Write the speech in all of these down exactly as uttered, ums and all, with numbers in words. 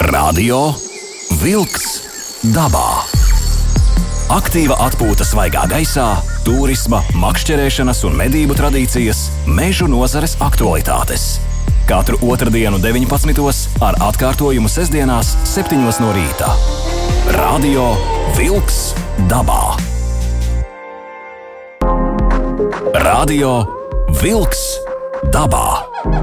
Radio Vilks dabā. Aktīva atpūta svaigā gaisā, turisma, makšķerēšanas un medību tradīcijas, mežu nozares aktualitātes. Katru otrdienu deviņpadsmitos ar atkārtojumu sestdienās septiņos no rīta. Radio Vilks dabā. Radio Vilks dabā.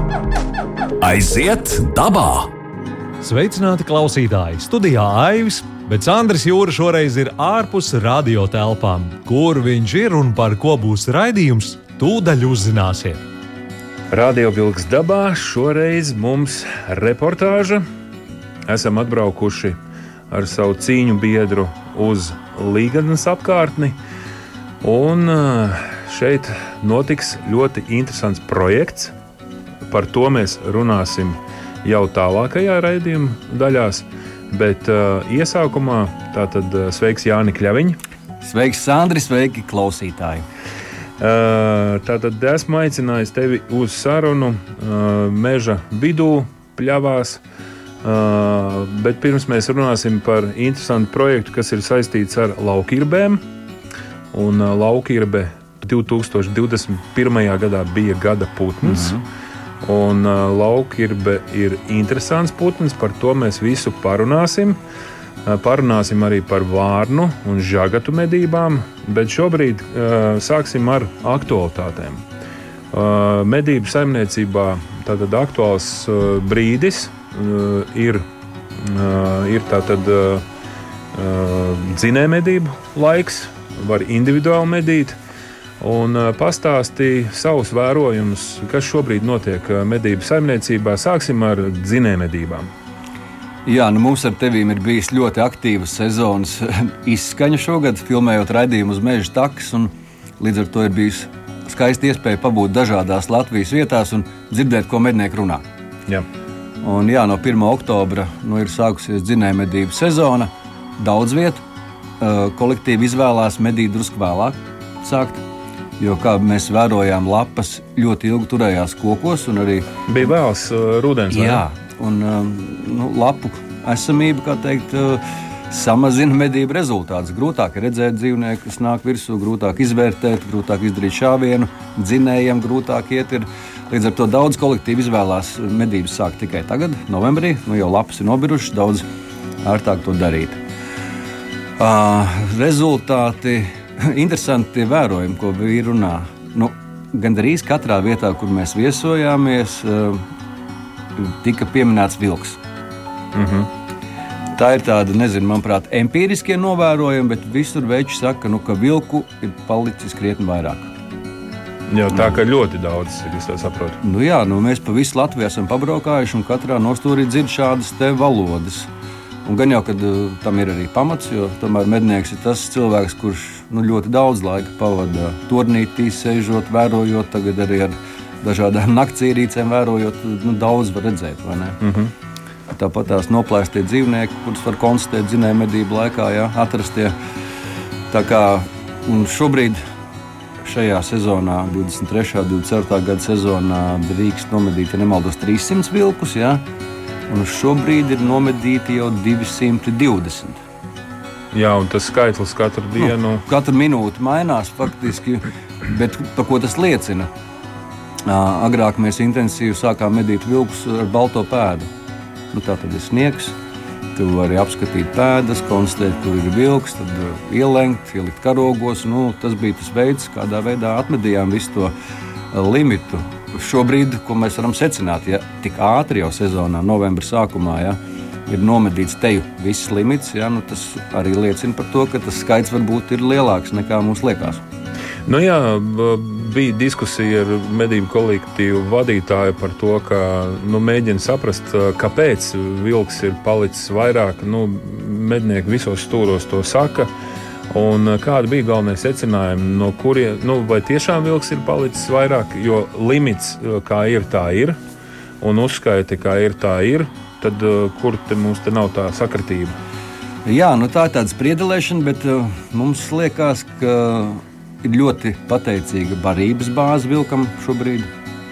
Aiziet dabā! Sveicināti klausītāji! Studijā Aivis, bet Sandris Jūra šoreiz ir ārpus radio telpām. Kur viņš ir un par ko būs raidījums, tūdaļ uzzināsiet. Radio Vilks dabā šoreiz mums reportāža. Esam atbraukuši ar savu cīņu biedru uz Līgadnes apkārtni. Un šeit notiks ļoti interesants projekts. Par to mēs runāsim jau tālākajā raidījuma daļās. Bet uh, iesākumā tātad uh, sveiks Jāni Kļaviņ. Sveiks, Sandri, sveiki, klausītāji. Uh, tātad esmu aicinājis tevi uz sarunu uh, meža vidū, pļavās. Uh, bet pirms mēs runāsim par interesantu projektu, kas ir saistīts ar laukirbēm. Un uh, laukirbe divi tūkstoši divdesmit pirmajā gadā bija gada putns. Mm-hmm. Un uh, laukirbe ir interesants putns, par to mēs visu parunāsim. Uh, parunāsim arī par vārnu un žagatu medībām, bet šobrīd uh, sāksim ar aktualitātēm. Uh, medību saimniecībā tātad aktuāls uh, brīdis uh, ir, uh, ir tātad uh, uh, dzinējmedību laiks, var individuāli medīt. Un pastāstīja savus vērojumus, kas šobrīd notiek medību saimniecībā. Sāksim ar dzinējmedībām. Jā, nu mums ar tevīm ir bijis ļoti aktīvas sezonas izskaņa šogad, filmējot raidījumu uz meža takas. Līdz ar to ir bijis skaisti iespēja pabūt dažādās Latvijas vietās un dzirdēt, ko mednieki runā. Jā. Un jā, no pirmā oktobra nu, ir sākusies dzinējmedību sezona. Daudz vietu. Kolektīvi izvēlās medīt drusku vēlāk sākt. Jo, kā mēs vērojām, lapas ļoti ilgi turējās kokos. Arī bija vēls uh, rudens. Jā, un um, nu, lapu esamība, kā teikt, uh, samazina medību rezultātus. Grūtāk ir redzēt dzīvnieku, kas nāk virsū, grūtāk izvērtēt, grūtāk izdarīt šāvienu, dzinējiem grūtāk iet. Ir. Līdz ar to daudz kolektīvi izvēlās medības sākt tikai tagad, novembrī. Nu, jau lapas ir nobirušas, daudz ērtāk to darīt. Uh, rezultāti... Interesanti tie vērojumi, ko vīri runā. Nu, gandrīz katrā vietā, kur mēs viesojāmies, tika pieminēts vilks. Mm-hmm. Tā ir tāda, nezinu, manuprāt, empīriskie novērojumi, bet visur veči saka, nu, ka vilku ir palicis krietni vairāk. Jā, tā kā ļoti daudz ir, es tā saprotu. Nu jā, nu, mēs pa visu Latviju esam pabraukājuši un katrā nostūrī dzird šādas te valodas. Un gan jau, kad uh, tam ir arī pamats, jo tomēr mednieks ir tas cilvēks, kurš nu, ļoti daudz laika pavada turnītī, sēžot, vērojot, tagad arī ar dažādām naktsīrīcēm vērojot, nu, daudz var redzēt, vai ne? Mm-hmm. Tāpat tās noplēstie dzīvnieki, kurus var konstatēt dzinējmedību laikā, jā, atrastie. Tā kā, un šobrīd šajā sezonā, divdesmit trešā, divdesmit ceturtā gada sezonā drīkst nomedīt, ja nemaldos, trīssimts vilkus, jā. Un šobrīd ir nomedīti jau divi simti divdesmit. Jā, un tas skaitlis katru dienu... Nu, katru minūti mainās faktiski, bet par ko tas liecina? Agrāk mēs intensīvi sākām medīt vilkus ar balto pēdu. Nu, tā tad ir sniegs, tu vari apskatīt pēdas, konstatēt, kur ir vilks, tad ielenkt, ielikt karogos. Nu, tas bija tas veids, kādā veidā atmedījām visu to limitu. Šobrīd, ko mēs varam secināt, ja tik ātri jau sezonā, novembra sākumā, ja, ir nomedīts teju viss limits, ja, nu, tas arī liecina par to, ka tas skaits varbūt ir lielāks nekā mums liekas. Nu jā, bija diskusija ar medību kolektīvu vadītāju par to, ka nu, mēģina saprast, kāpēc vilks ir palicis vairāk. Nu, mednieki visos stūros to saka. Un kāda bija galvenais secinājumi, no kuriem, nu, vai tiešām vilks ir palicis vairāk, jo limits, kā ir, tā ir, un uzskaiti, kā ir, tā ir, tad kur te mums te nav tā sakritība? Jā, nu tā ir tāda spriedelēšana, bet uh, mums liekas, ka ir ļoti pateicīga barības bāze vilkam šobrīd.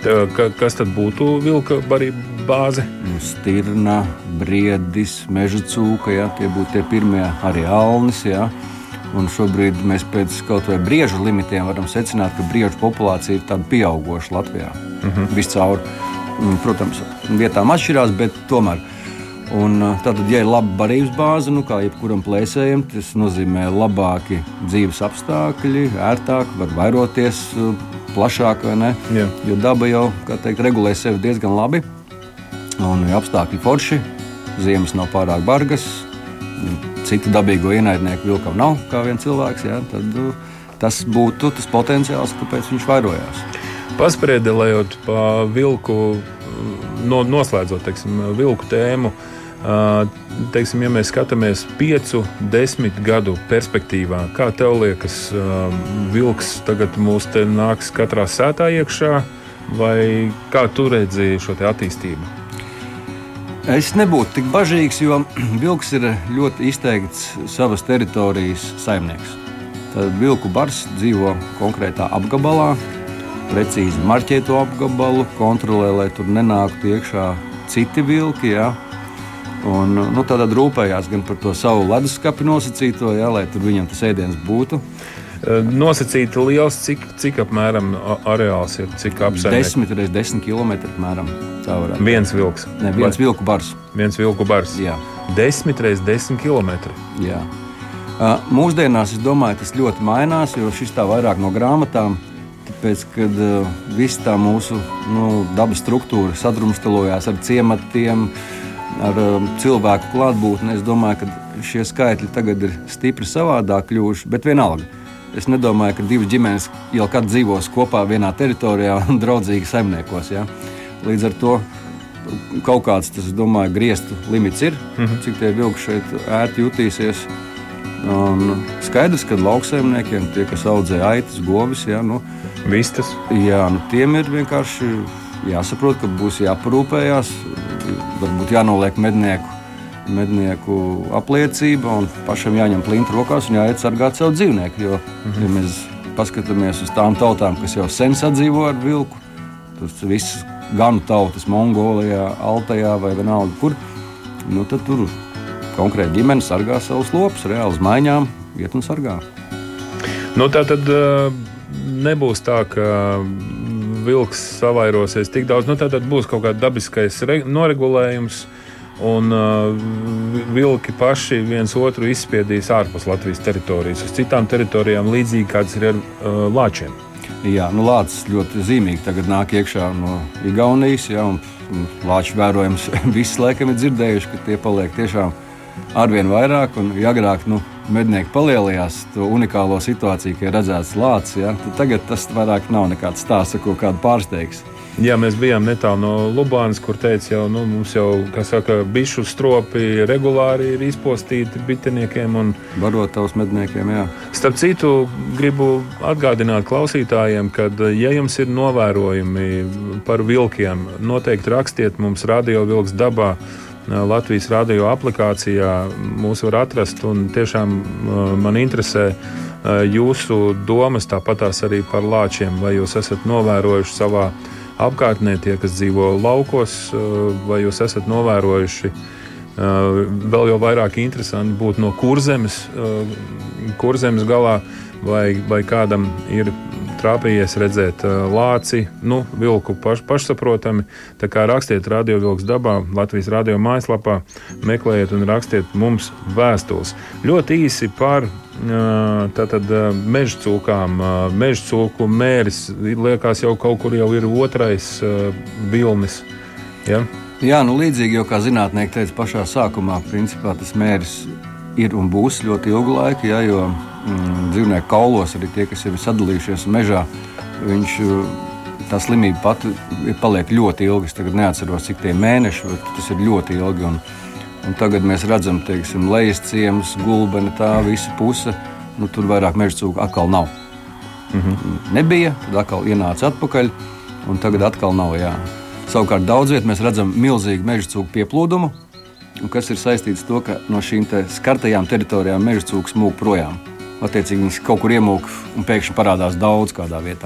Tā, ka, kas tad būtu vilka barība bāze? Stirna, briedis, meža cūka, jā, tie būtu tie pirmie, arī alnis. Jā. Un šobrīd mēs pēc kaut vai briežu limitiem varam secināt, ka briežu populācija ir tāda pieaugoša Latvijā. Uh-huh. Viscaur. Protams, vietām atšķirās, bet tomēr. Un tātad, ja ir laba barības bāze, nu kā jebkuram plēsējam, tas nozīmē labāki dzīves apstākļi, ērtāk, var vairoties plašāk, vai ne? Jā. Jo daba jau, kā teikt, regulē sevi diezgan labi. Un apstākļi forši, ziemas nav pārāk bargas, citu dabīgo ienaidnieku vilkam nav, kā vien cilvēks, jā, tad tas būtu tas potenciāls, kāpēc viņš vairojās. Paspriedelējot pa vilku, no, noslēdzot, teiksim, vilku tēmu, teiksim, ja mēs skatāmies piecu, desmit gadu perspektīvā, kā tev liekas, vilks tagad mūs te nāks katrā sētā iekšā, vai kā tu redzi šo te attīstību? Es nebūtu tik bažīgs, jo vilks ir ļoti izteikts savas teritorijas saimnieks. Tad vilku bars dzīvo konkrētā apgabalā, precīzi marķē to apgabalu, kontrolē, lai tur nenāktu iekšā citi vilki. Jā. Un, nu, tādā rūpējās gan par to savu leduskapi nosacīto, jā, lai tur viņam tas ēdiens būtu. Nosacīti liels, cik, cik apmēram areāls ir, cik apsaimnieki? desmit reiz desmit kilometri apmēram. Viens vilks? Ne, viens Vai? vilku bars. Viens vilku bars? Jā. desmit reiz desmit kilometri? Jā. Mūsdienās, es domāju, tas ļoti mainās, jo šis tā vairāk no grāmatām, tāpēc, kad uh, viss tā mūsu nu, dabas struktūra sadrumstalojās ar ciematiem, ar uh, cilvēku klātbūtni. Es domāju, ka šie skaitļi tagad ir stipri savādāk kļuvuši, bet vienalga. Es nedomāju, ka divas ģimenes jau kad dzīvos kopā vienā teritorijā un draudzīgi saimniekos. Ja? Līdz ar to kaut kāds, tas, es domāju, griestu limits ir, mm-hmm. cik tie vilki šeit ērti jutīsies. Un skaidrs, ka lauksaimniekiem, tie, kas audzē aitas, govis, ja, nu, vistas, jā, nu, tiem ir vienkārši jāsaprot, ka būs jāparūpējās, varbūt jānoliek mednieku. mednieku apliecība un pašam jāņem plinta rokās un jāiet sargāt savu dzīvnieku. Jo, mm-hmm. ja mēs paskatāmies uz tām tautām, kas jau sen sadzīvo ar vilku, tur visas ganu tautas Mongolijā, Altajā vai vienalga kur, nu tad tur konkrēti ģimene sargā savus lopus, reāli uz maiņām iet un sargā. Nu tā tad nebūs tā, ka vilks savairosies tik daudz, nu tā tad būs kaut kāds dabiskais re- noregulējums, un uh, vilki paši viens otru izspiedīs ārpus Latvijas teritorijas, uz citām teritorijām līdzīgi kāds ir ar uh, lāčiem. Jā, nu lācis ļoti zīmīgi tagad nāk iekšā no Igaunijas, jā, un, un lāču vērojums visi laikam ir dzirdējuši, ka tie paliek tiešām arvien vairāk, un ja agrāk nu, mednieki palielījās to unikālo situāciju, ka ir redzēts lācis, jā, tad tagad tas vairāk nav nekāds stāsts, ko kādu pārsteigs. Jā, mēs bijām netālu no Lubānas, kur teica, jau, nu, mums jau, kā saka, bišu stropi regulāri ir izpostīti biteniekiem un barotavas medniekiem, jā. Starp citu, gribu atgādināt klausītājiem, ka, ja jums ir novērojumi par vilkiem, noteikti rakstiet mums Radio Vilks dabā, Latvijas radio aplikācijā mūs var atrast, un tiešām man interesē jūsu domas, tāpatās arī par lāčiem, vai jūs esat novērojuši savā apkārtnē, tie, kas dzīvo laukos, vai jūs esat novērojuši, vēl jau vairāk interesanti būt no Kurzemes, Kurzemes galā, vai, vai kādam ir trāpījies redzēt lāci, nu, vilku paš, pašsaprotami, tā kā rakstiet Radio Vilks dabā, Latvijas radio mājaslapā, meklējiet un rakstiet mums vēstules. Ļoti īsi par tātad mežcūkām, mežcūku mēris, liekas jau kaut kur jau ir otrais vilnis, ja? Jā, nu līdzīgi jau kā zinātnieki teica pašā sākumā, principā tas mēris ir un būs ļoti ilgu laiku, ja, jo mm, dzīvnieku kaulos arī tie, kas jau ir sadalījušies mežā, viņš, tā slimība pati paliek ļoti ilgi. Es tagad neatceros, cik tie mēneši, bet tas ir ļoti ilgi. Un, un tagad mēs redzam, teiksim, lejas ciemas, gulbeni, tā visa puse, nu tur vairāk mežcūku atkal nav. Mm-hmm. Nebija, tad atkal ienāca atpakaļ, un tagad atkal nav, jā. Savukārt daudz viet mēs redzam milzīgu mežcūku pieplūdumu, kas ir saistīts to, ka no šīm te skartajām teritorijām mežcūks mūk projām. Attiecīgi viņas kaut kur iemūk un pēkšņi parādās daudz kādā vietā.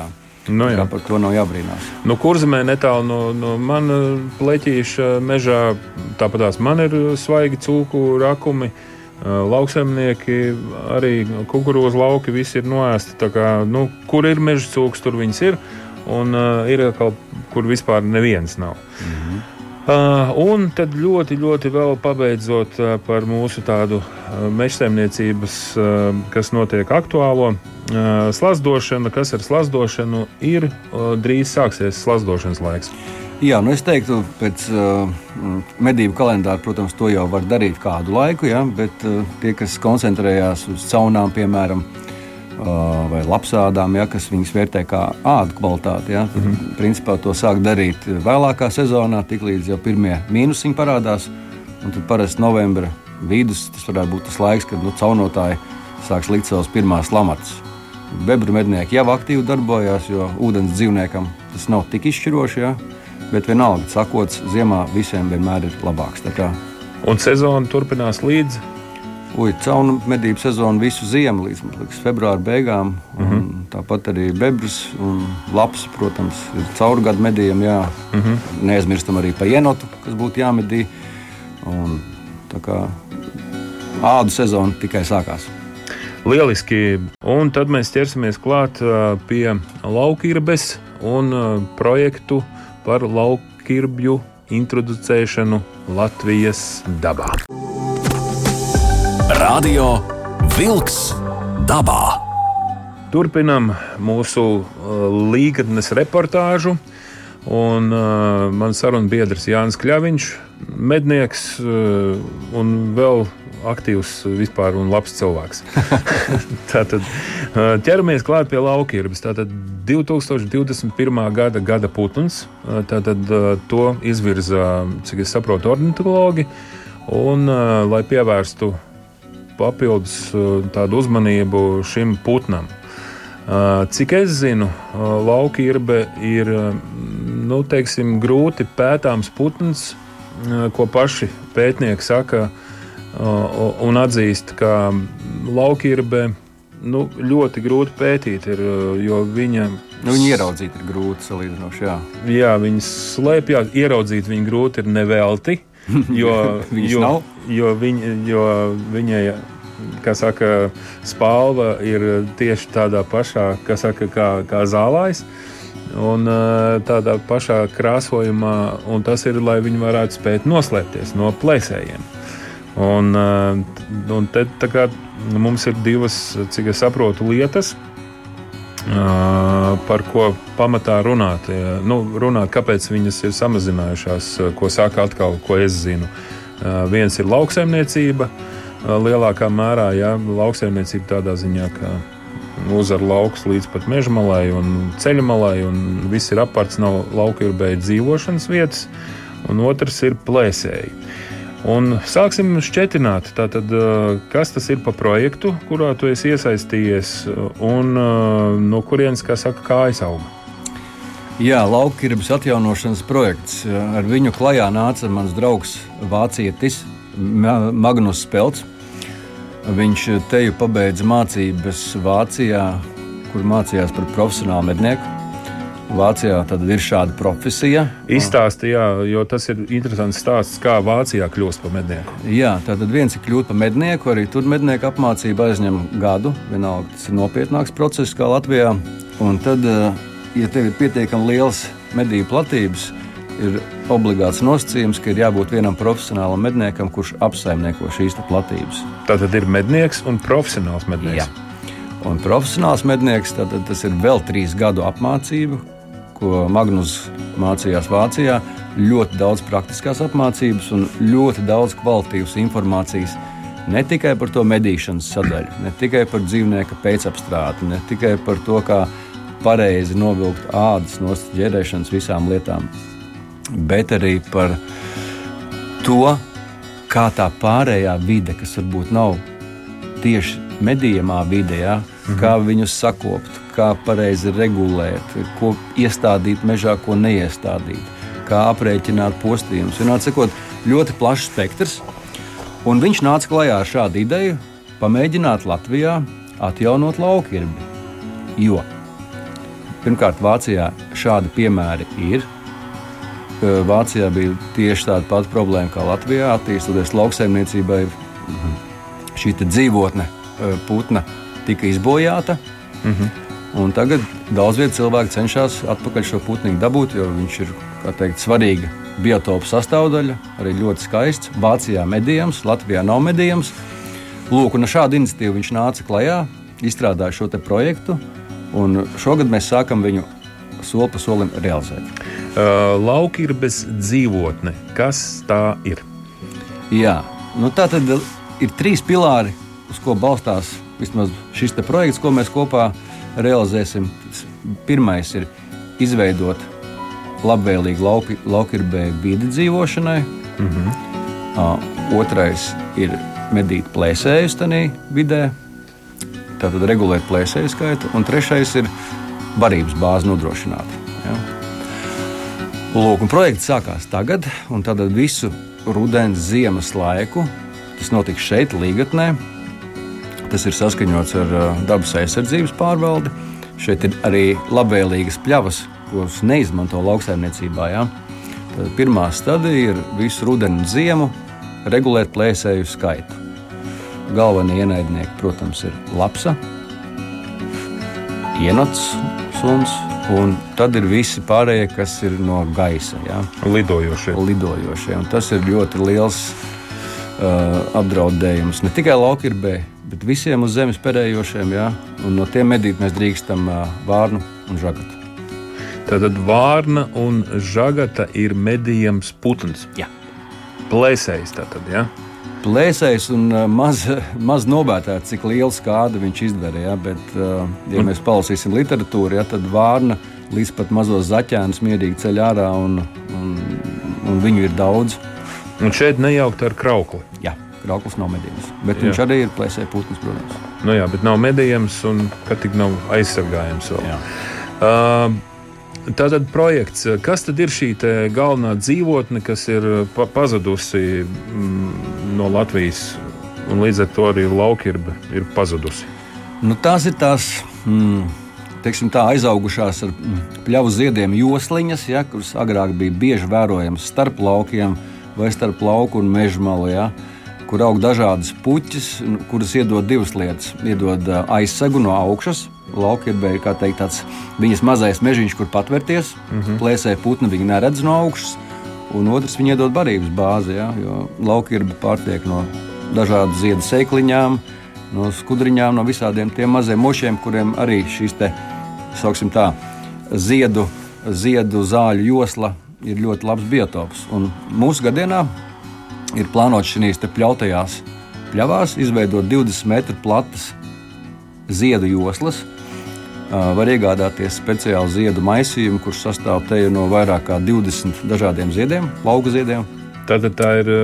Nu, jā. Par to nav jābrīnās. Nu, Kurzemē netālu no, no mana pleķīša mežā, tāpatās man ir svaigi cūku rakumi, lauksaimnieki, arī kukurūzu lauki, visi ir noēsti. Tā kā, nu, kur ir meža cūks, tur viņas ir, un uh, ir kaut kur vispār neviens nav. Mm-hmm. Uh, un tad ļoti, ļoti vēl pabeidzot uh, par mūsu tādu uh, mežsaimniecības, uh, kas notiek aktuālo, uh, slazdošana, kas ar slazdošanu ir, uh, drīz sāksies slazdošanas laiks. Jā, nu es teiktu, pēc uh, medību kalendāra, protams, to jau var darīt kādu laiku, ja, bet uh, tie, kas koncentrējās uz caunām, piemēram, uh, vai lapsādām, ja, kas viņas vērtē kā ādu kvalitāti, ja, tad, mm-hmm. principā to sāk darīt vēlākā sezonā, tiklīdz jau pirmie mīnusiņi parādās, un tad parasti novembra vidus, tas varētu būt tas laiks, kad nu, caunotāji sāks likt savas pirmās lamatas. Bebru mednieki jau aktīvi darbojās, jo ūdens dzīvniekam tas nav tik izšķiroši, ja. Bet vienalga, sakots, ziemā visiem vienmēr ir labāks. Un sezona turpinās līdz? Ui, caunu medību sezonu visu ziemu līdz, līdz februāra beigām. Mm-hmm. Tāpat arī bebras un lapas, protams, ir caurgadu medījumi. Mm-hmm. Neaizmirstam arī par ienotu, kas būtu jāmedī. Un, tā kā ādu sezona tikai sākās. Lieliski. Un tad mēs ķersimies klāt pie laukirbes un projektu par laukirbju introducēšanu Latvijas dabā. Radio Vilks dabā. Turpinam mūsu uh, līgatnes reportāžu. Un uh, mans sarunbiedrs Jānis Kļaviņš, mednieks uh, un vēl aktīvs vispār un labs cilvēks. Tātad uh, ķeramies klāt pie laukirbes. Tātad divi tūkstoši divdesmit pirmā gada gada putns. Uh, tātad uh, to izvirza, cik es saprotu, ornitologi. Un uh, lai pievērstu papildus uh, tādu uzmanību šim putnam. Uh, cik es zinu, uh, laukirbe ir nu, teiksim, grūti pētāms putns, uh, ko paši pētnieki saka uh, un atzīst, ka laukirbe nu, ļoti grūti pētīt ir, jo viņa... Nu, viņu ieraudzīt ir grūti salīdzinoši, jā. Jā, viņas slēpjās, ieraudzīt viņu grūti ir nevelti, jo, jo, jo, viņa, jo viņai, kā saka, spalva ir tieši tādā pašā, kā saka, kā, kā zālājs, un tādā pašā krāsojumā, un tas ir, lai viņi varētu spēt noslēpties no plēsējiem. Un, un te tā kā mums ir divas, cik es saprotu, lietas, par ko pamatā runāt. Nu, runāt, kāpēc viņas ir samazinājušās, ko saka atkal, ko es zinu. Viens ir lauksaimniecība, lielākā mērā, jā, lauksaimniecība tādā ziņā, ka uzar laukus līdz pat mežmalai un ceļmalai, un viss ir aparts no laukirbēju dzīvošanas vietas, un otrs ir plēsēji. Un sāksim šķetināt, tātad, kas tas ir pa projektu, kurā tu esi iesaistījies, un no kurienes, kā saka, kājas auga? Jā, laukirbes atjaunošanas projekts. Ar viņu klajā nāca mans draugs vācietis Magnus Spelts. Viņš teju pabeidza mācības Vācijā, kur mācījās par profesionālu mednieku. Vācijā tad ir šāda profesija. Izstāsti, jā, jo tas ir interesants stāsts, kā Vācijā kļūst par mednieku. Jā, tātad viens ir kļūt par mednieku, arī tur mednieku apmācība aizņem gadu. Vienalga, tas ir nopietnāks process kā Latvijā. Un tad, ja tev ir pietiekami liels medību platības, ir obligāts nosacījums, ka ir jābūt vienam profesionālam medniekam, kurš apsaimnieko šīs platības. Tātad ir mednieks un profesionāls mednieks. Jā. Un profesionāls mednieks, tātad tas ir vēl trīs gadu apmācība, ko Magnus mācījās Vācijā. Ļoti daudz praktiskās apmācības un ļoti daudz kvalitatīvas informācijas. Ne tikai par to medīšanas sadaļu, ne tikai par dzīvnieka pēcapstrādi, ne tikai par to, kā pareizi novilkt ādas no ģērēšanas visām lietām, bet arī par to, kā tā pārējā vide, kas varbūt nav tieši medījamā vide, ja, mm-hmm. kā viņus sakopt, kā pareizi regulēt, ko iestādīt mežā, ko neiestādīt, kā aprēķināt postījumus. Vienādi sakot, ļoti plašs spektrs. Un viņš nāca klajā ar šādu ideju pamēģināt Latvijā atjaunot laukirbi. Jo Pirmkārt, Vācijā šādi piemēri ir. Vācijā bija tieši tāda pati problēma kā Latvijā. Attīstoties lauksaimniecībai, šī dzīvotne putna tika izbojāta. Mm-hmm. Un tagad daudz vietu cilvēki cenšas atpakaļ šo putniņu dabūt, jo viņš ir, kā teikt, svarīga biotopa sastāvdaļa, arī ļoti skaists. Vācijā medījams, Latvijā nav medījams. Lūk, un ar šādu iniciatīvu viņš nāca klajā, izstrādāja šo te projektu, un šogad mēs sākam viņu soli pa solim realizēt. Uh, Laukirbes dzīvotne. Kas tā ir? Jā, nu tā tad ir trīs pilāri, uz ko balstās vismaz šis te projekts, ko mēs kopā realizēsim. Pirmais ir izveidot labvēlīgu lauki, laukirbē vidi dzīvošanai. Mm-hmm. uh, Otrais ir medīt plēsējus tanī vidē, tātad regulēt plēsēju skaitu. Un trešais ir barības bāzi nodrošināt. Ja? Lūk, un projekts sākās tagad, un tad visu rudens, ziemas laiku tas notiks šeit, Līgatnē. Tas ir saskaņots ar uh, dabas aizsardzības pārvaldi. Šeit ir arī labvēlīgas pļavas, kuras neizmanto lauksaimniecībā. Ja? Tad pirmā stadija ir visu rudenu un ziemu regulēt plēsēju skaitu. Galvenie ienaidnieki, protams, ir lapsa, ienots suns, un tad ir visi pārējie, kas ir no gaisa. Ja? Lidojošie. Lidojošie. Un tas ir ļoti liels uh, apdraudējums ne tikai laukirbē, bet visiem uz zemes perējošiem. Ja? Un no tiem medīt mēs drīkstam uh, vārnu un žagatu. Tātad vārna un žagata ir medījams putns. Jā. Plēsējs tātad, ja? Plēsējs un uh, maz, maz novērtēts, cik lielu skādu viņš izdara. Ja? Bet, uh, ja mēs palasīsim literatūru, ja, tad vārna līdz pat mazos zaķēnus mierīgi ceļ ārā, un, un, un viņu ir daudz. Un šeit nejaukt ar kraukli. Jā, krauklis nav medījams, bet Jā. viņš arī ir plēsēja putns, protams. Nu jā, bet nav medījams un ka tik nav aizsargājams vēl. Jā. Uh, Tātad projekts, kas tad ir šī galvenā dzīvotne, kas ir pa- pazudusi mm, no Latvijas, un līdz ar to arī laukirbe ir pazudusi? Nu, tās ir tās mm, teiksim, tā, aizaugušās ar mm, pļavu ziediem josliņas, ja, kuras agrāk bija bieži vērojamas starp laukiem vai starp lauku un meža malu, ja, kur aug dažādas puķis, kuras iedod divas lietas. Iedod uh, aizsegu no augšas. Laukirbē ir, kā teikt, tāds viņas mazais mežiņš, kur patvērties. Mm-hmm. Plēsēja putni viņi neredz no augšas. Un otrs, viņi iedod barības bāzi, ja, jo laukirbe pārtiek no dažādu ziedu seikliņām, no skudriņām, no visādiem tiem maziem mošiem, kuriem arī šīs te, sauksim tā, ziedu, ziedu zāļu josla ir ļoti labs biotops. Un mūsu gadienā ir plānots šīs te pļautajās pļavās izveidot divdesmit metru platas ziedu joslas. Var iegādāties speciālu ziedu maisījumu, kurš sastāv te no vairāk kā divdesmit dažādiem ziediem, lauku ziediem. Tātad tā ir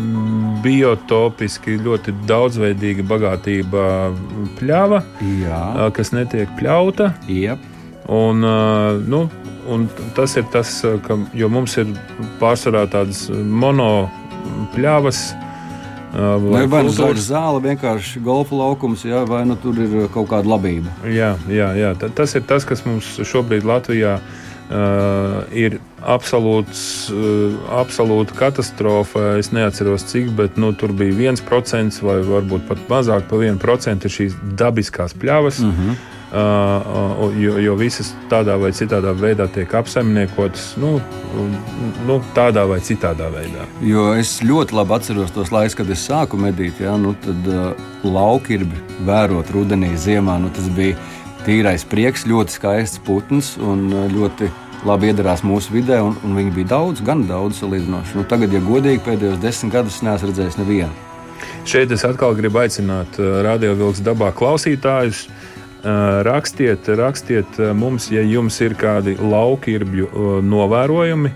biotopiski ļoti daudzveidīga bagātība pļava, Jā. kas netiek pļauta. Jep. Un, nu, un tas ir tas, ka, jo mums ir pārsvarā tādas mono pļavas, Vai, vai nu zaļa zāle, vienkārši golfa laukums, jā, vai nu tur ir kaut kāda labība. Jā, jā, jā. Tas ir tas, kas mums šobrīd Latvijā uh, ir absolūts, uh, absolūta katastrofa. Es neatceros cik, bet nu, tur bija viens procents vai varbūt pat mazāk par vienu procentu šīs dabiskās pļavas. Mm-hmm. Uh, jo, jo visas tādā vai citādā veidā tiek apsaimniekotas, nu, nu, tādā vai citādā veidā. Jo es ļoti labi atceros tos laikus, kad es sāku medīt, ja, nu, tad uh, laukirbi vērot rudenī, ziemā, nu, tas bija tīrais prieks, ļoti skaists putns un ļoti labi iedarās mūsu vidē, un, un viņi bija daudz, gan daudz salīdzinoši. Nu, tagad, ja godīgi, pēdējos desmit gadus neesmu redzējis nevienu. Šeit es atkal gribu aicināt uh, Radio Vilks dabā klausītājus. Rakstiet, rakstiet mums, ja jums ir kādi laukirbju novērojumi,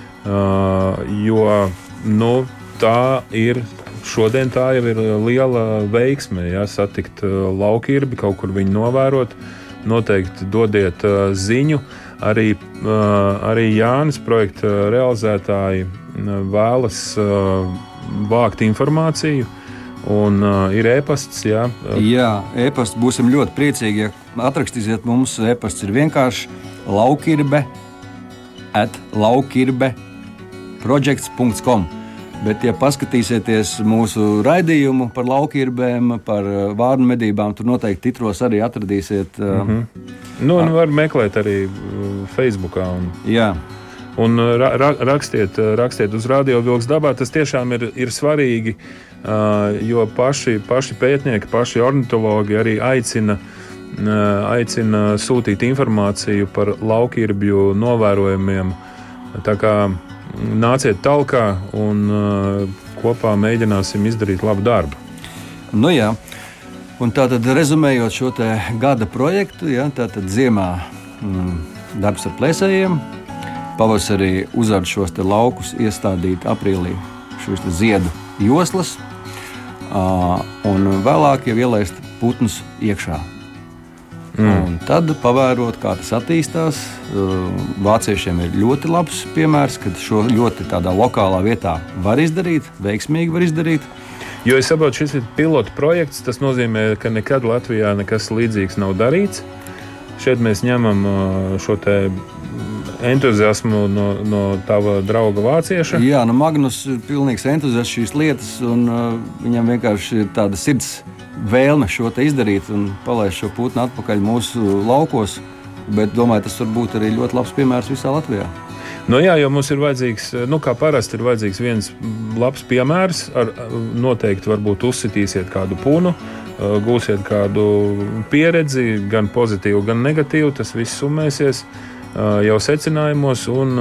jo nu, tā ir, šodien tā jau ir liela veiksme, ja, satikt laukirbi, kaut kur viņu novērot. Noteikti dodiet ziņu. Arī, arī Jānis projekta realizētāji vēlas vākt informāciju. Un uh, ir e-pasts, jā. Jā, e-pasts būsim ļoti priecīgi, ja atrakstīsiet mums. E-pasts ir vienkārši laukirbe at laukirbe projekts punkts com. Bet, ja paskatīsieties mūsu raidījumu par laukirbēm, par vārnu medībām, tur noteikti titros arī atradīsiet. Mm-hmm. Nu, un var meklēt arī Facebookā. Un, jā. Un ra, ra, rakstiet, rakstiet uz Radio Vilks dabā. Tas tiešām ir, ir svarīgi, jo paši, paši pētnieki, paši ornitologi arī aicina, aicina sūtīt informāciju par laukirbju novērojumiem. Tā kā nāciet talkā un uh, kopā mēģināsim izdarīt labu darbu. Nu jā, un tātad rezumējot šo te gada projektu, jā, tātad ziemā mm, darbs ar plēsējiem, pavasarī uzard šos te laukus, iestādīt aprīlī šos te ziedu joslas, uh, un vēlāk jau ielaist putnus iekšā. Mm. Un tad pavērot, kā tas attīstās. Vāciešiem ir ļoti labs piemērs, kad šo ļoti tādā lokālā vietā var izdarīt, veiksmīgi var izdarīt. Jo es saprotu, šis ir pilotu projekts, tas nozīmē, ka nekad Latvijā nekas līdzīgs nav darīts. Šeit mēs ņemam šo te entuziasmu no, no tava drauga vācieša. Jā, nu Magnus ir pilnīgs entuziasts šīs lietas, un uh, viņam vienkārši ir tāda sirds vēlme šo te izdarīt un palaist šo putnu atpakaļ mūsu laukos, bet domāju, tas var būt arī ļoti labs piemērs visā Latvijā. Nu jā, jo mums ir vajadzīgs, nu kā parasti ir vajadzīgs viens labs piemērs, ar noteikti varbūt uzsitīsiet kādu punu, gūsiet kādu pieredzi, gan pozitīvu, gan negatīvu, tas viss summēsies jau secinājumos un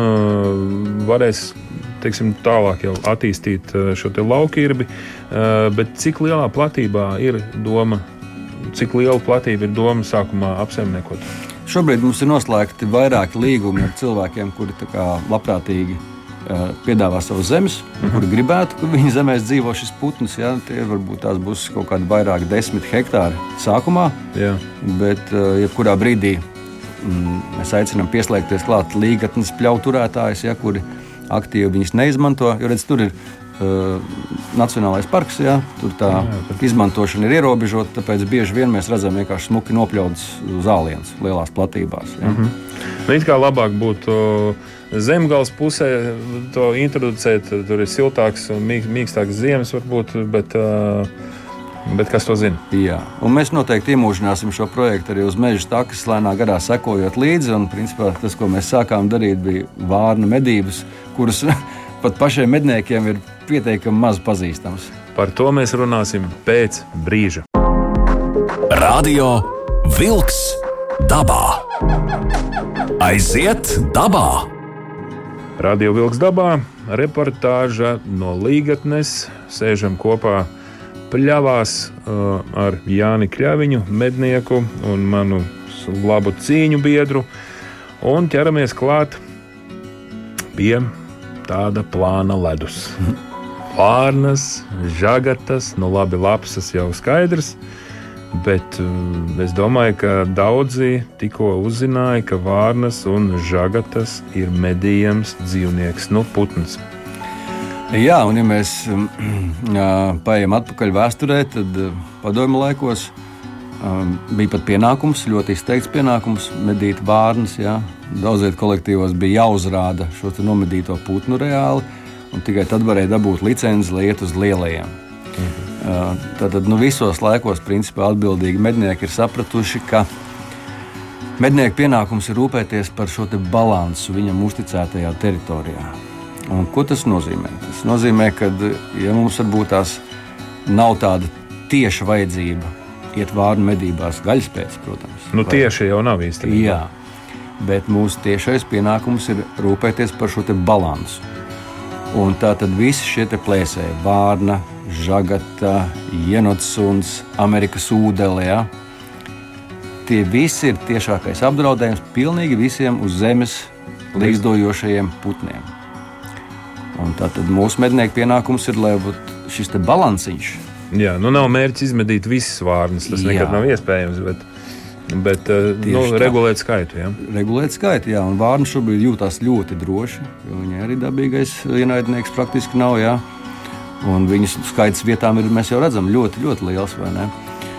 varēs, teiksim, tālāk jau attīstīt šo te laukirbi, bet cik lielā platībā ir doma, cik liela platība ir doma sākumā apsaimniekot? Šobrīd mums ir noslēgti vairāki līgumi ar cilvēkiem, kuri tā kā labprātīgi piedāvā savus zemes, mm-hmm. kuri gribētu, ka viņa zemēs dzīvo šis putns. Ja? Tie varbūt tās būs kaut kādi vairāk desmit hektāri sākumā, jā. Bet jebkurā brīdī mm, mēs aicinām pieslēgties klāt līgatnes pļauturētājus, ja, kuri aktīvi viņas neizmanto, jo redz, tur ir uh, nacionālais parks, ja, tur tā jā, jā, izmantošana ir ierobežota, tāpēc bieži vien mēs redzam vienkārši smuki nopļautas zāliens lielās platībās. Ja. Mm-hmm. Nu, it kā labāk būtu zemgals pusē to introducēt, tur ir siltāks un mīkstāks ziemas varbūt, bet, bet kas to zina? Jā, un mēs noteikti iemūžināsim šo projektu arī uz meža takas lēnā garā sekojot līdzi, un principā tas, ko mēs sākām darīt, bija vārnu medības, kuras pat pašiem medniekiem ir pietiekami maz pazīstams. Par to mēs runāsim pēc brīža. Radio Vilks dabā. Aiziet dabā! Radio Vilks dabā, reportāža no Līgatnes. Sēžam kopā pļavās uh, ar Jāni Kļaviņu, mednieku un manu labu cīņu biedru. Un ķeramies klāt pie tāda plāna ledus. Vārnas, žagatas, nu labi, lapsas jau skaidrs. Bet uh, es domāju, ka daudzi tikko uzzināja, ka vārnas un žagatas ir medījams dzīvnieks, nu putns. Jā, un ja mēs um, paejam atpakaļ vēsturē, tad uh, padomju laikos um, bija pat pienākums, ļoti izteikts pienākums medīt vārnas. Jā. Daudzviet kolektīvos bija jāuzrāda šo nomedīto putnu reāli, un tikai tad varēja dabūt licenci, lai iet uz lielajiem. Mhm. Tātad nu, visos laikos principā atbildīgi mednieki ir sapratuši, ka mednieku pienākums ir rūpēties par šo te balansu viņam uzticētajā teritorijā. Un ko tas nozīmē? Tas nozīmē, ka ja mums varbūt tās nav tāda tieša vajadzība iet vārnu medībās gaļas pēc, protams. Nu tieši jau nav īstenībā. Jā, bet mūsu tiešais pienākums ir rūpēties par šo te balansu. Un tātad visi šie te plēsēji, vārna, žagata, jenotsuns, Amerikas ūdele, ja? Tie visi ir tiešākais apdraudējums pilnīgi visiem uz zemes līgzdojošajiem putniem. Un tātad mūsu mednieku pienākums ir, lai šis te balansiņš. Jā, nu nav mērķis izmedīt visas vārnas, tas jā. Nekad nav iespējams, bet, bet nu, regulēt skaitu. Jā. Regulēt skaitu, jā, un vārna šobrīd jūtās ļoti droši, jo viņai arī dabīgais ienaidnieks praktiski nav, jā. Un viņas skaits vietām ir, mēs jau redzam, ļoti, ļoti liels, vai ne?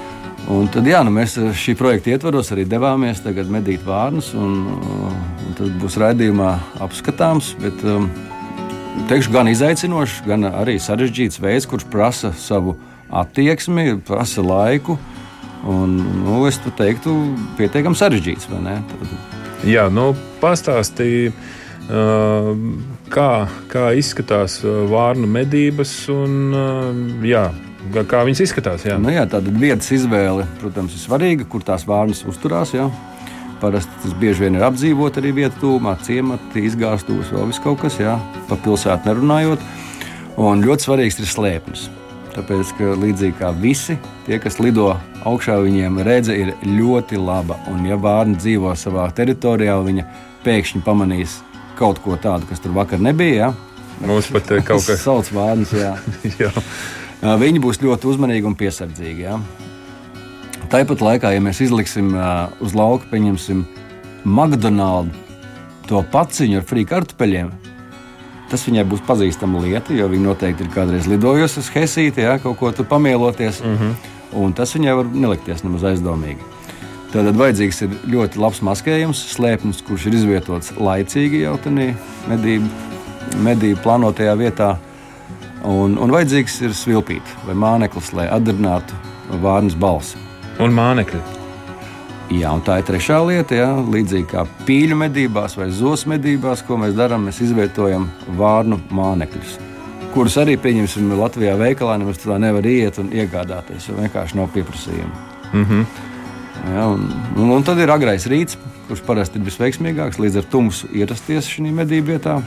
Un tad, jā, nu mēs šī projekta ietvaros arī devāmies tagad medīt vārnus, un, un tas būs raidījumā apskatāms, bet um, teikšu, gan izaicinošs, gan arī sarežģīts veids, kurš prasa savu attieksmi, prasa laiku, un, nu, es teiktu, pietiekami sarežģīts, vai ne? Tad... Jā, nu, pastāstīja, uh, kā, kā izskatās vārnu medības, un, uh, jā, kā viņas izskatās. Jā. Nu, jā, tāda vietas izvēle, protams, ir svarīga, kur tās vārnas uzturās. Jā. Parasti tas bieži vien ir apdzīvot arī vietu tūmā, ciemati, izgāstos, vēl viss kaut kas, jā, pa pilsētu nerunājot. Un ļoti svarīgs ir slēpnis. Tāpēc, ka līdzīgi kā visi, tie, kas lido augšā, viņiem redze ir ļoti laba. Un ja vārna dzīvo savā teritorijā, viņa pēkšņi pamanīs kaut ko tādu, kas tur vakar nebija. Jā. Mums pat kaut kas sauc vārnas, jā. jā. Viņi būs ļoti uzmanīgi un piesardzīgi. Ja? Tāpat laikā, ja mēs izliksim uh, uz lauka, pieņemsim McDonald's to paciņu ar frī kartupeļiem, tas viņai būs pazīstama lieta, jo viņa noteikti ir kādreiz lidojusi uz Hesīti, ja? Kaut ko tur pamieloties, mm-hmm. un tas viņai var nelikties nemaz aizdomīgi. Tātad vajadzīgs ir ļoti labs maskējums, slēpnis, kurš ir izvietots laicīgi jau tādā medību, medību plānotajā vietā. Un, un vajadzīgs ir svilpīt vai māneklis, lai atdarinātu vārnas balsi. Un mānekļi. Jā, un tā ir trešā lieta. Jā. Līdzīgi kā pīļu medībās vai zosu medībās, ko mēs darām, mēs izvietojam vārnu mānekļus, kurus arī pieņemsim Latvijā veikalā, nemaz tā nevar iet un iegādāties, jo vienkārši nav pieprasījuma. Mm-hmm. Jā, un, un, un tad ir agrais rīts, kurš parasti ir visveiksmīgāks, līdz ar tumsu ierasties šī medību vietā.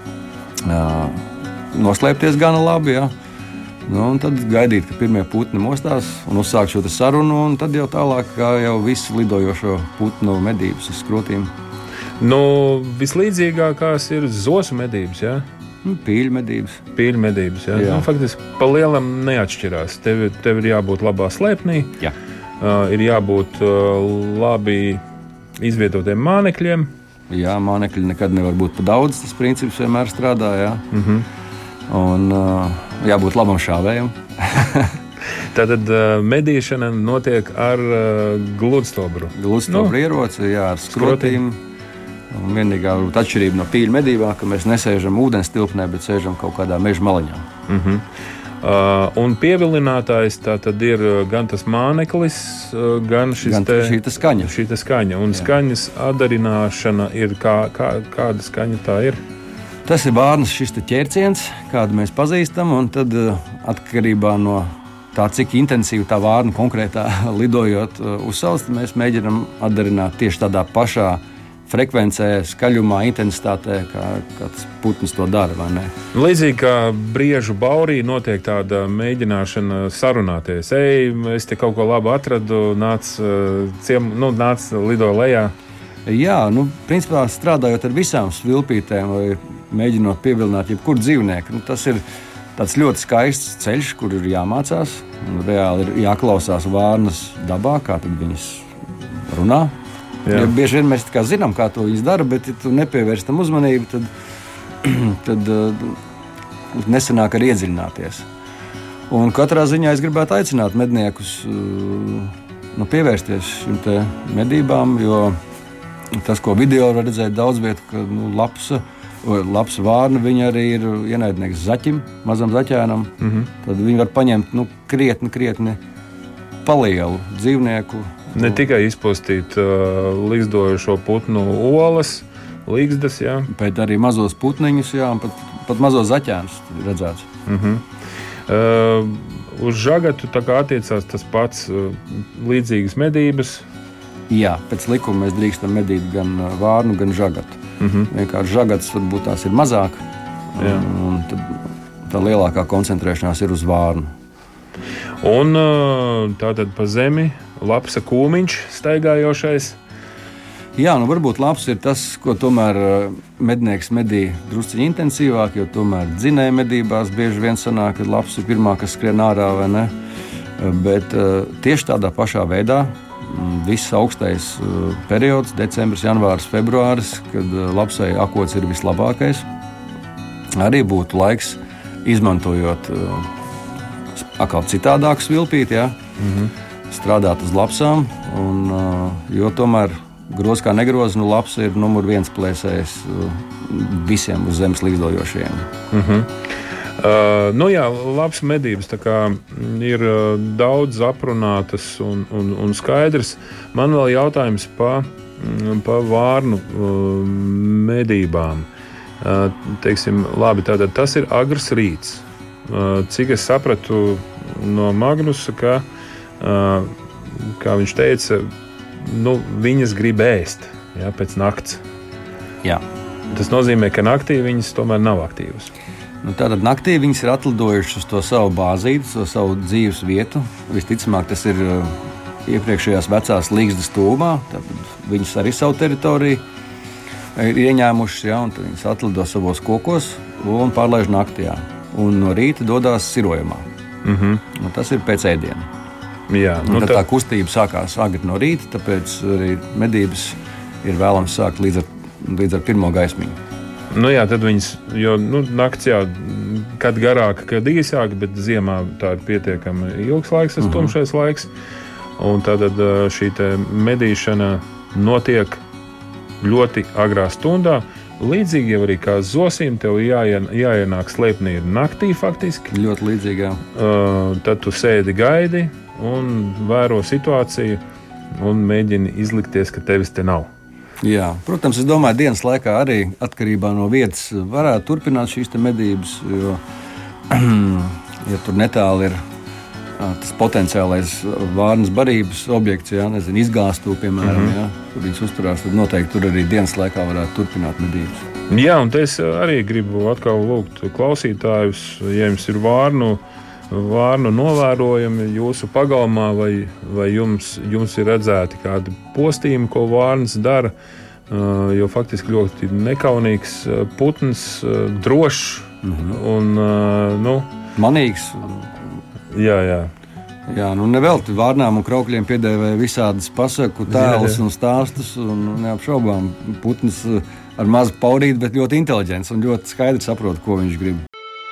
Jā. Noslēpties gana labi, jā. Nu, un tad gaidīt, ka pirmie putni mostās un uzsākt šo sarunu, un tad jau tālāk kā jau visu lidojošo putnu medības uz skrotīm. Nu, vislīdzīgākās ir zosu medības, jā? Nu, pīļu medības. Pīļu medības, jā. jā. Nu, faktiski pa lielam neatšķirās. Tev, tev ir jābūt labā slēpnī, jā. uh, ir jābūt uh, labi izvietotiem mānekļiem. Jā, mānekļi nekad nevar būt pa daudz, tas princips vienmēr strādā, jā. Mhm. Un uh, jābūt labam šāvējam. Tātad uh, medīšana notiek ar uh, gludstobru. Gludstobru nu, ieroci, jā, ar skrotīm. Un vienīgā atšķirība no pīļu medībām, ka mēs nesēžam ūdens tilpnē, bet sēžam kaut kādā meža maliņā. Uh-huh. Uh, un pievilinātājs tā tad ir gan tas māneklis, uh, gan šis gan te, šī te skaņa. Šī te skaņa. Un jā. Skaņas atdarināšana ir kā, kā, kāda skaņa tā ir? Tas ir vārnas šis ķērciens, kādu mēs pazīstam, un tad atkarībā no tā, cik intensīvi tā vārna konkrētā lidojot uzsauc, mēs mēģinām atdarināt tieši tādā pašā frekvencē, skaļumā, intensitātē, kā, kā tas putns to dara, vai ne? Līdzīgi kā briežu baurī notiek tāda mēģināšana sarunāties. Ej, es te kaut ko labu atradu, nāc, ciem, nu, nāc lido lejā. Jā, nu, principā strādājot ar visām svilpītēm vai mēģinot pievilināt jebkuru dzīvnieku, nu, tas ir tāds ļoti skaists ceļš, kur ir jāmācās. Reāli ir jāklausās vārnas dabā, kā tad viņas runā. Ja bieži vien mēs kā zinām, kā to viņas dara, bet ja tu nepievērsi tam uzmanību, tad, tad uh, nesanāk arī iedziļināties. Un katrā ziņā es gribētu aicināt medniekus uh, nu, pievērsties šim te medībām, jo tas, ko video var redzēt daudz vietu, ka nu, lapsa, labs vārna, viņa arī ir ienaidnieks zaķim, mazam zaķēnam. Mm-hmm. Tad viņi var paņemt nu, krietni, krietni palielu dzīvnieku. Ne tikai izpostīt uh, līgzdojošo putnu olas, līgzdas, jā. Bet arī mazos putniņus, jā, un pat, pat mazos zaķēnus redzēts. Mm-hmm. Uh, uz žagatu tā kā attiecās tas pats uh, līdzīgas medības. Jā, pēc likuma mēs drīkstam medīt gan vārnu, gan žagatu. Mm-hmm. Vienkārši žagats varbūt tās ir mazāk, un, un tad tā lielākā koncentrēšanās ir uz vārnu. Un tātad pa zemi lapsa kūmiņš staigājošais. Jā, nu varbūt labs ir tas, ko tomēr mednieks medī drusciņi intensīvāk, jo tomēr dzinēja medībās bieži vien sanāk, ka labs ir pirmā, kas skrien ārā vai ne. Bet tieši tādā pašā veidā viss augstais periods, decembris, janvāris, februāris, kad lapsai akots ir vislabākais, arī būtu laiks izmantojot atkal citādāku svilpīti, jā. Mm-hmm. strādāt uz lapsām, un, jo tomēr groz kā negroz, nu lapsa ir numur viens plēsējs visiem uz zemes līdzdojošajiem. Uh-huh. Uh, nu jā, labs medības tā kā ir uh, daudz aprunātas un, un, un skaidrs. Man vēl jautājums pa, pa vārnu uh, medībām. Uh, teiksim, labi, tātad tas ir agrs rīts. Uh, cik es sapratu no Magnusa, ka, uh, kā viņš teica, nu, viņas grib ēst, jā, pēc nakts. Jā. Tas nozīmē, ka naktī viņas tomēr nav aktīvas. Nu, tātad naktī viņas ir atlidojušas uz to savu bāzīti, uz to savu dzīves vietu. Visticamāk, tas ir uh, iepriekšējās vecās līgzdas tūmā. Tātad viņas arī savu teritoriju ir ieņēmušas, ja, un viņas atlido savos kokos un pārlaiž naktī. Ja, un no rīta dodas sirojumā. Mm-hmm. Un tas ir pēc ēdiena. Jā, nu tā, tā kustība sākās agri no rīta, tāpēc arī medības ir vēlams sākt līdz ar, līdz ar pirmo gaismiņu. Nu jā, tad viņas, jo nu, nakts jā, kad garāka, kad īsāka, bet ziemā tā ir pietiekami ilgs laiks, tas uh-huh. tumšais laiks. Un tad šī te medīšana notiek ļoti agrā stundā. Līdzīgi jau arī kā zosīm, tev jāien, jāienāk slēpnī ir naktī faktiski. Ļoti līdzīgi, jā. Uh, tad tu sēdi gaidi un vēro situāciju un mēģini izlikties, ka tevis te nav. Jā, protams, es domāju, dienas laikā arī atkarībā no vietas varētu turpināt šīs te medības, jo, ja tur netāli ir tas potenciālais vārnas barības objekts, jā, nezinu, izgāstu, piemēram, mm-hmm. jā, kur viņas uzturās, tad noteikti tur arī dienas laikā varētu turpināt medības. Jā, un te es arī gribu atkal lūgt klausītājus, ja jums ir vārnu, vārnu novērojami jūsu pagalmā, vai, vai jums, jums ir redzēti kādi postījumi, ko vārnas dara, uh, jo faktiski ļoti nekaunīgs putns, uh, drošs mm-hmm. un, uh, nu... manīgs. Jā, jā. Jā, nu nevelti vārnām un kraukļiem piedēvēja visādas pasaku tēlus un stāstus, un neapšaubām putns ar mazu paurīti, bet ļoti inteliģents un ļoti skaidri saprot, ko viņš grib.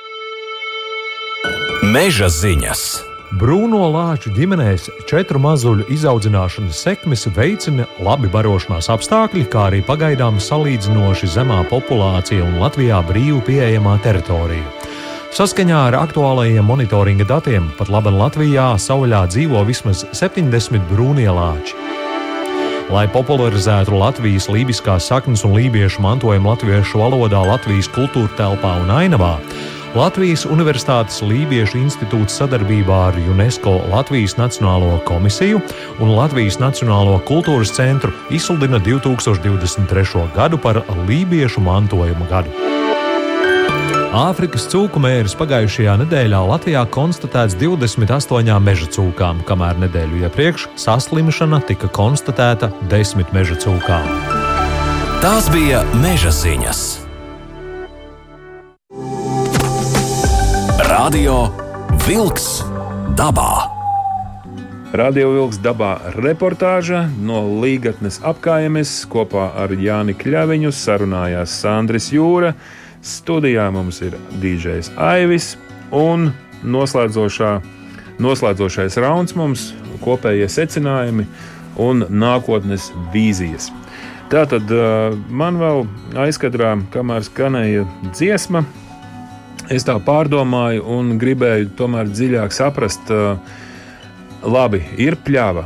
Meža ziņas. Brūno lāču ģimenēs četru mazuļu izaudzināšanas sekmes veicina labi barošanās apstākļi, kā arī pagaidām salīdzinoši zemā populācija un Latvijā brīvi pieejamā teritorija. Saskaņā ar aktuālajiem monitoringa datiem pat labi Latvijā savvaļā dzīvo vismaz septiņdesmit brūnie lāči. Lai popularizētu Latvijas lībiskās saknes un lībiešu mantojumu latviešu valodā, Latvijas kultūra telpā un ainavā, Latvijas Universitātes Lībiešu institūts sadarbībā ar UNESCO Latvijas Nacionālo komisiju un Latvijas Nacionālo kultūras centru izsludina divi tūkstoši divdesmit trešo gadu par lībiešu mantojuma gadu. Āfrikas cūku mēris pagājušajā nedēļā Latvijā konstatēts divdesmit astoņām meža cūkām, kamēr nedēļu iepriekš saslimšana tika konstatēta desmit meža cūkām. Tās bija meža ziņas. Radio Vilks dabā. Radio Vilks dabā reportāža no Līgatnes apkaimes kopā ar Jāni Kļaviņu sarunājās Sandris Jūra. Studijā mums ir dīdžejs Aivis un noslēdzošā, noslēdzošais rauns mums kopējie secinājumi un nākotnes vīzijas. Tātad man vēl aizkadrā, kamēr skanēja dziesma, es tā pārdomāju un gribēju tomēr dziļāk saprast, labi, ir pļava,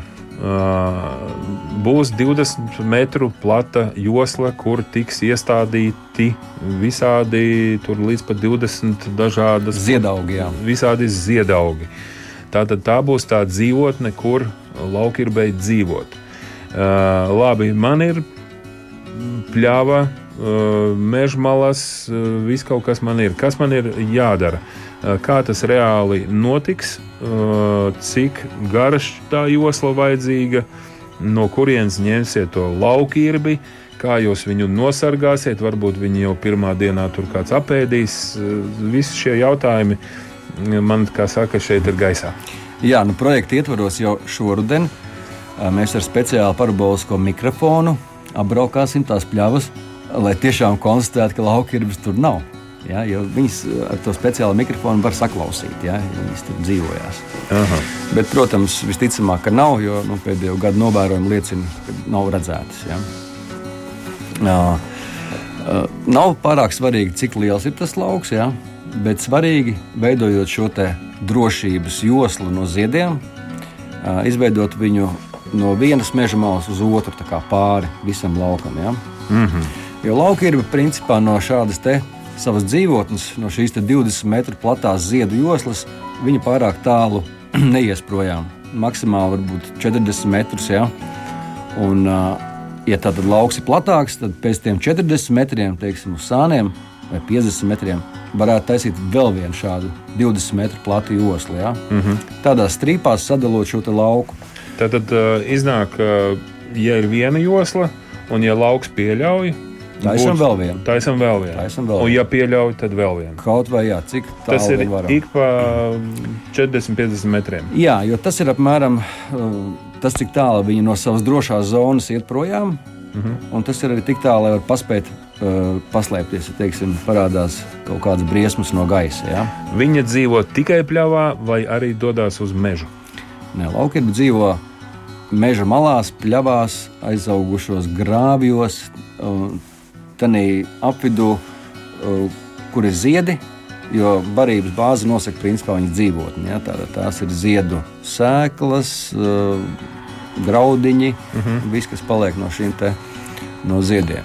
būs divdesmit metru plata josla, kur tiks iestādīti visādi, tur līdz pat divdesmit dažādas ziedaugi, jā. Visādi ziedaugi. Tātad tā būs tā dzīvotne, kur laukirbeji dzīvot. Labi, man ir pļava, mežmalas, viss kaut kas man ir. Kas man ir jādara? Kā tas reāli notiks? Cik garš tā josla vajadzīga? No kurienes ņemsiet to laukirbi? Kā jūs viņu nosargāsiet? Varbūt viņi jau pirmā dienā tur kāds apēdīs. Visi šie jautājumi man, kā saka, šeit ir gaisā. Jā, nu projekta ietvaros jau šoruden mēs ar speciālu parabolisko mikrofonu apbraukāsim tās pļavas, lai tiešām konstatētu, ka laukirbis tur nav. Ja, jo viņas ar to speciālu mikrofonu var saklausīt, ja, ja viņas tur dzīvojās. Aha. Bet, protams, visticamāk, ka nav, jo nu, pēdējo gadu novērojumi liecina, ka nav redzētas. Ja. Uh, uh, nav pārāk svarīgi, cik liels ir tas lauks, ja, bet svarīgi, veidojot šo te drošības joslu no ziediem, uh, izveidot viņu no vienas meža malas uz otru, tā kā pāri visam laukam. Ja. Mhm. Jo lauki ir principā no šādas te savas dzīvotnes, no šīs divdesmit metru platās ziedu joslas, viņi pārāk tālu neies projām. Maksimāli varbūt četrdesmit metrus. Ja? Un, ja tātad lauks ir platāks, tad pēc tiem četrdesmit metriem, teiksim, uz sāniem vai piecdesmit metriem, varētu taisīt vēl vienu šādu divdesmit metru platu joslu. Ja? Mhm. Tādās strīpās sadalot šo te lauku. Tātad uh, iznāk, uh, ja ir viena josla, un ja lauks pieļauj, Taisam vēl vienu. Taisam vēl vienu. Taisam vēl un, vienu. ja pieļauj, tad vēl vienu. Kaut vai jā, cik tālu Tas ir varam. ik pa četrdesmit piecdesmit metriem. Jā, jo tas ir apmēram uh, tas, cik tālu viņi no savas drošās zonas iet projām. Mhm. Un tas ir arī tik tālu, lai var paspēt uh, paslēpties, ja teiksim, parādās kaut kādas briesmas no gaisa. Ja? Viņa dzīvo tikai pļavā vai arī dodas uz mežu? Nē, laukirbi dzīvo meža malās, pļavās, aizaugušos grāvjos, uh, tanī apvidū, uh, kur ir ziedi, jo barības bāzi nosaka principā viņa dzīvotni. Ja? Tātad tās ir ziedu sēklas, uh, graudiņi, uh-huh. viss, kas paliek no šīm te, no ziediem.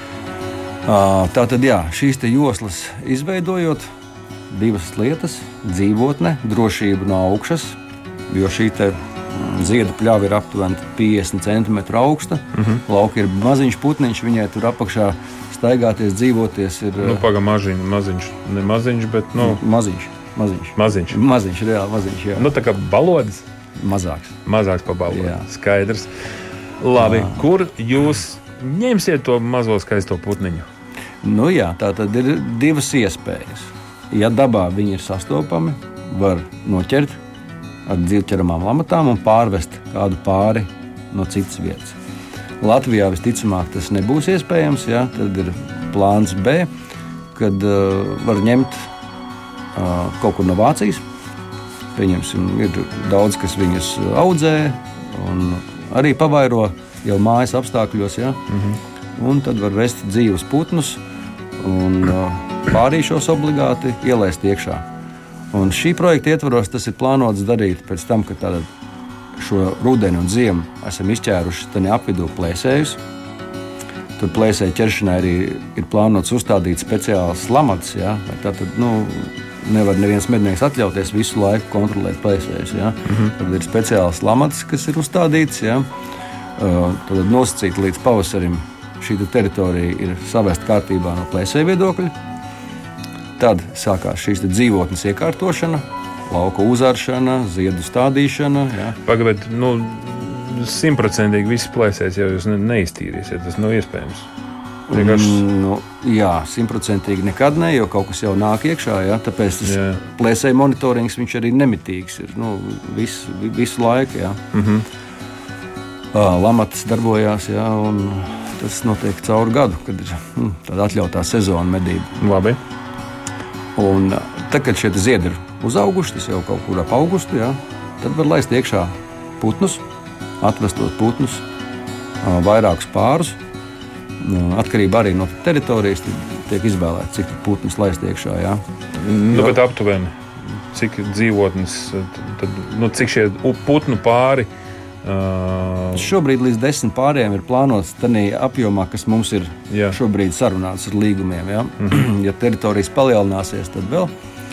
Uh, tātad, jā, šīs te joslas izveidojot divas lietas – dzīvotne, drošība no augšas, jo šī te ziedu pļava ir aptuveni piecdesmit centimetru augsta. Uh-huh. Lauki ir maziņš putniņš, viņai tur apakšā staigāties, dzīvoties ir... Nu, paga mažiņ, maziņš, ne maziņš, bet, nu... Maziņš, maziņš. Maziņš. Maziņš, reāli maziņš, jā. Nu, tā kā balodas? Mazāks. Mazāks pa balodu. Jā. Skaidrs. Labi, Jā. kur jūs ņemsiet to mazo skaisto putniņu? Nu jā, tā tad ir divas iespējas. Ja dabā viņi ir sastopami, var noķert ar dzīvķeramām lamatām un pārvest kādu pāri no citas vietas. Latvijā visticamāk tas nebūs iespējams, ja? Tad ir plāns B, kad uh, var ņemt uh, kaut kur no Vācijas. Pieņemsim, ir daudz, kas viņus audzē un arī pavairo jau mājas apstākļos, ja? Mm-hmm. Un tad var vest dzīvus putnus un uh, pārīšos obligāti ielaist iekšā. Un šī projekta ietvaros tas ir plānots darīt pēc tam, kad tātad šo rudeni un ziemu esam izķēruši tani apvidū plēsējus. Tur plēsēju ķeršanai arī ir plānots uzstādīt speciāls lamats, ja? Tātad, nu, nevar neviens mednieks atļauties visu laiku kontrolēt plēsējus, ja? Mm-hmm. Tad ir speciāls lamats, kas ir uzstādīts, ja? Tad nosacīt līdz pavasarim šī teritorija ir savest kārtībā no plēsēju viedokļa. Tad sākās šīs dzīvotnes iekārtošana, lauka uzāršana, ziedu stādīšana. Ja. Pagaidiet, nu, simtprocentīgi viss plēsēs, ja jūs ne, neiztīrīsiet. Tas nav iespējams. Vienkārši... Mm, nu, jā, simtprocentīgi nekad ne, jo kaut kas jau nāk iekšā. Ja, tāpēc tas jā. plēsēju monitorings viņš arī nemitīgs ir nu, visu, visu laiku. Ja. Mm-hmm. Lamatas darbojās, ja, un tas notiek cauri gadu, kad ir nu, tāda atļautā sezona medība. Labi. Un tad, kad šie ziedi ir uzauguši, tas jau kaut kur ap augustu, ja, tad var laist iekšā putnus, atvestot putnus, vairākus pārus. Atkarībā arī no teritorijas tiek izvēlēts, cik putnus laist iekšā. Ja. Nu, bet aptuveni, cik dzīvotnes, tad, nu, cik šie putnu pāri? Uh... Šobrīd līdz desmit pāriem ir plānots tādā apjomā, kas mums ir Jā. šobrīd sarunāts ar līgumiem. Ja, mm-hmm. ja teritorijas palielināsies, tad vēl.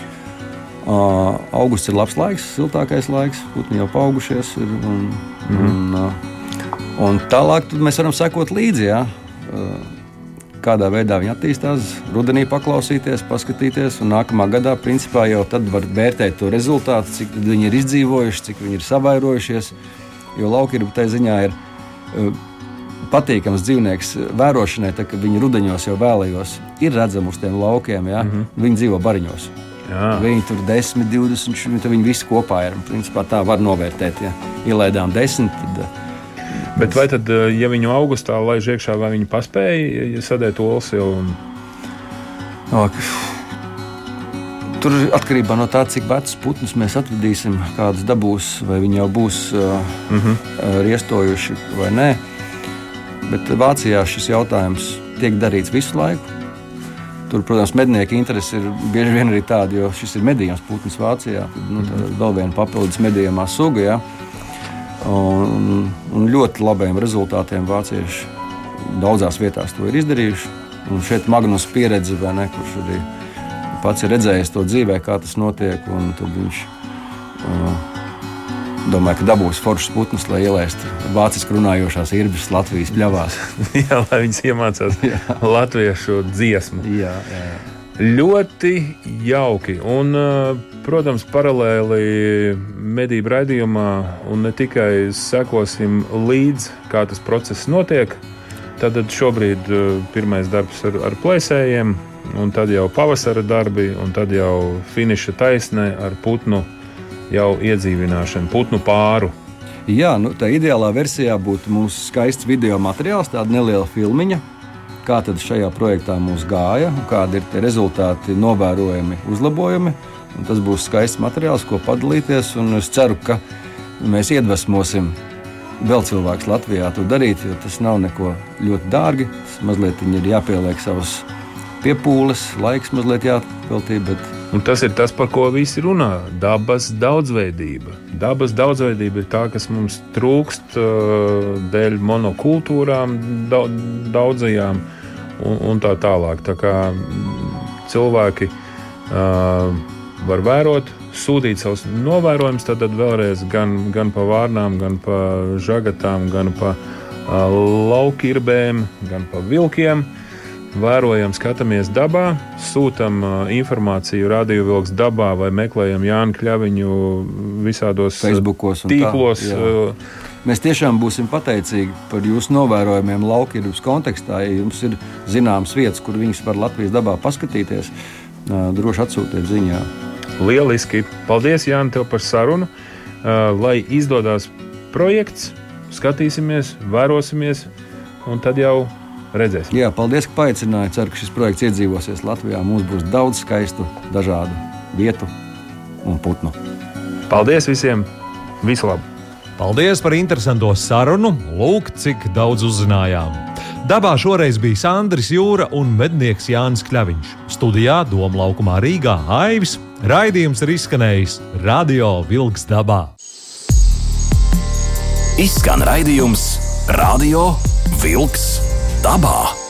Uh, augusts ir labs laiks, siltākais laiks, putni jau paaugušies. Ir, un, mm-hmm. un, uh, un tālāk mēs varam sekot līdzi, ja, uh, kādā veidā viņi attīstās, rudenī paklausīties, paskatīties. Un nākamā gadā principā jau tad var vērtēt to rezultātu, cik viņi ir izdzīvojuši, cik viņi ir savairojušies. Jo laukirbi tai ziņā ir uh, patīkams dzīvnieks vērošanai, tā, kad viņi rudeņos jau vēlējos ir redzami uz tiem laukiem, ja? Mm-hmm. Viņi dzīvo bariņos. Jā. Viņi tur desmit, divdesmit, viņi visi kopā ir. Principā tā var novērtēt, ja ielaidām desmit. Tad, Bet vai tad, ja viņu augustā laiž iekšā, vai viņi paspēja ja sadēt olas jau? Un... Tur atkarībā no tā, cik vecus putnus mēs atvedīsim, kādas dabūs, vai viņi jau būs uh, mm-hmm. uh, riestojuši vai nē. Bet Vācijā šis jautājums tiek darīts visu laiku. Tur, protams, mednieku interesi ir bieži vien arī tāda, jo šis ir medījums putns Vācijā. Nu, tā ir vēl viena papildus medījumā suga, ja? un, un ļoti labiem rezultātiem vācieši daudzās vietās to ir izdarījuši. Un šeit Magnus pieredze, vai ne, kurš arī pats ir redzējis to dzīvē, kā tas notiek, un tad viņš uh, domāju, ka dabūs foršas putnus, lai ielaistu vāciski runājošās irbis Latvijas pļavās. Jā, lai viņas iemācās jā. latviešu dziesmu. Jā, jā, jā. Ļoti jauki. Un, protams, paralēli medību raidījumā un ne tikai sekosim līdz, kā tas process notiek. Tad šobrīd pirmais darbs ar, ar plēsējiem, un tad jau pavasara darbi, un tad jau finiša taisne ar putnu jau iedzīvināšanu, putnu pāru. Jā, nu, tā ideālā versijā būtu mūsu skaists video materiāls, tāda neliela filmiņa, kā tad šajā projektā mums gāja, kādi ir tie rezultāti, novērojami, uzlabojumi. Un tas būs skaists materiāls, ko padalīties, un es ceru, ka mēs iedvesmosim vēl cilvēks Latvijā to darīt, jo tas nav neko ļoti dārgi. Tas mazliet ir jāpieliek savas piepūles, laiks mazliet jāpeltī, bet un tas ir tas, par ko visi runā. Dabas daudzveidība. Dabas daudzveidība ir tā, kas mums trūkst uh, dēļ monokultūrām daudzajām un, un tā tālāk. Tā kā cilvēki uh, var vērot, sūtīt savus novērojumus, tad vēlreiz gan, gan pa vārnām, gan pa žagatām, gan pa uh, laukirbēm, gan pa vilkiem. Vērojam, skatāmies dabā, sūtam uh, informāciju Radio Vilks dabā vai meklējam Jānu Kļaviņu visādos Facebookos un tīklos. Tā, uh, Mēs tiešām būsim pateicīgi par jūsu novērojumiem laukirbas kontekstā. Ja jums ir zināmas vietas, kur viņas var Latvijas dabā paskatīties, uh, droši atsūtiet ziņā. Lieliski. Paldies, Jāni, tev par sarunu. Uh, lai izdodas projekts, skatīsimies, vērosimies un tad jau redzēsim. Jā, paldies, ka paaicināji. Ceru, ka šis projekts iedzīvosies Latvijā. Mums būs daudz skaistu, dažādu vietu un putnu. Paldies visiem! Visu labu! Paldies par interesanto sarunu. Lūk, cik daudz uzzinājām. Dabā šoreiz bija Sandris Jūra un mednieks Jānis Kļaviņš. Studijā Doma laukumā Rīgā Aivis. Raidījums ir izskanējis Radio Vilks dabā. Izskan raidījums Radio Vilks dabā.